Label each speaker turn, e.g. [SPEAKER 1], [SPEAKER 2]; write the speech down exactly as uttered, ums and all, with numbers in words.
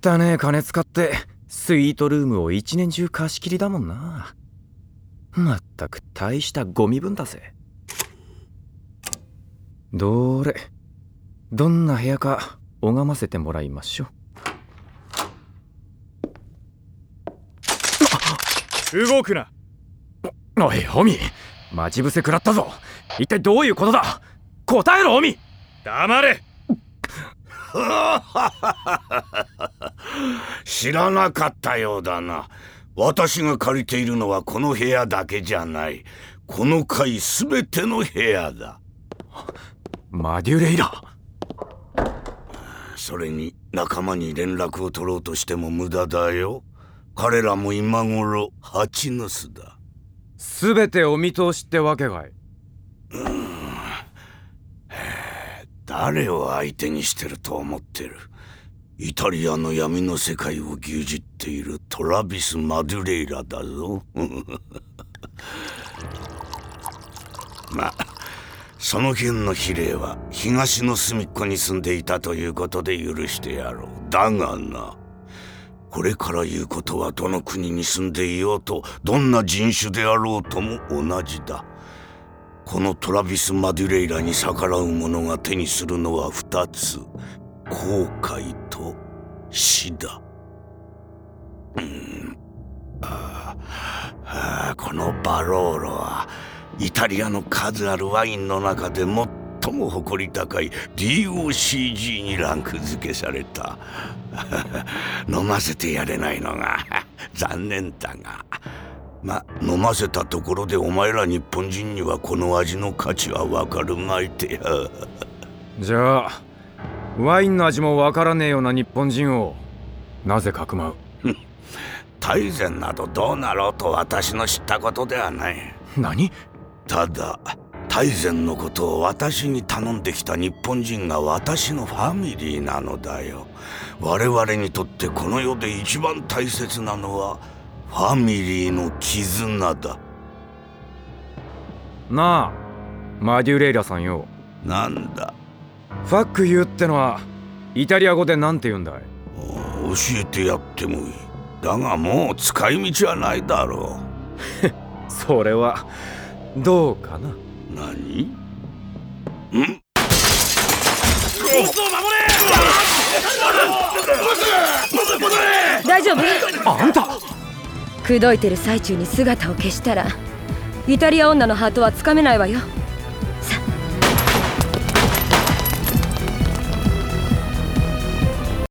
[SPEAKER 1] 汚ねえ金使ってスイートルームを一年中貸し切りだもんな。まったく大したゴミ分だぜ。どれどんな部屋か拝ませてもらいましょ
[SPEAKER 2] う。動くな。
[SPEAKER 1] おいオミ、待ち伏せ食らったぞ。一体どういうことだ。答えろオミ。
[SPEAKER 2] 黙れ。
[SPEAKER 3] 知らなかったようだな。私が借りているのはこの部屋だけじゃない。この階すべての部屋だ。
[SPEAKER 1] マデュレイラ。
[SPEAKER 3] それに仲間に連絡を取ろうとしても無駄だよ。彼らも今頃蜂の巣だ。
[SPEAKER 1] すべてお見通しってわけかい。
[SPEAKER 3] うーん、誰を相手にしてると思ってる。イタリアの闇の世界を牛耳っているトラビス・マデュレイラだぞ。まあその辺の比例は東の隅っこに住んでいたということで許してやろう。だがな、これから言うことはどの国に住んでいようと、どんな人種であろうとも同じだ。このトラビス・マデュレイラに逆らう者が手にするのは二つ。後悔と死だ。うーんああこのバローロはイタリアの数あるワインの中で最も誇り高い ディーオーシージー にランク付けされた。飲ませてやれないのが残念だが、ま、飲ませたところでお前ら日本人にはこの味の価値はわかるまいてや。
[SPEAKER 1] じゃあワインの味もわからねえような日本人をなぜかくまう。
[SPEAKER 3] 大膳などどうなろうと私の知ったことではない。
[SPEAKER 1] 何？
[SPEAKER 3] ただ大膳のことを私に頼んできた日本人が私のファミリーなのだよ。我々にとってこの世で一番大切なのはファミリーの絆だ。
[SPEAKER 1] なあマデュレイラさんよ。
[SPEAKER 3] なんだ？
[SPEAKER 1] ファックユーってのはイタリア語でなんて言うんだい？
[SPEAKER 3] 教えてやってもいい。だがもう使い道はないだろ
[SPEAKER 1] う。それはどうかな。
[SPEAKER 3] 何？ん？
[SPEAKER 2] ボスを守れ！
[SPEAKER 4] 大丈夫？
[SPEAKER 1] あんた
[SPEAKER 4] 口説いてる最中に姿を消したらイタリア女のハートはつかめないわよ。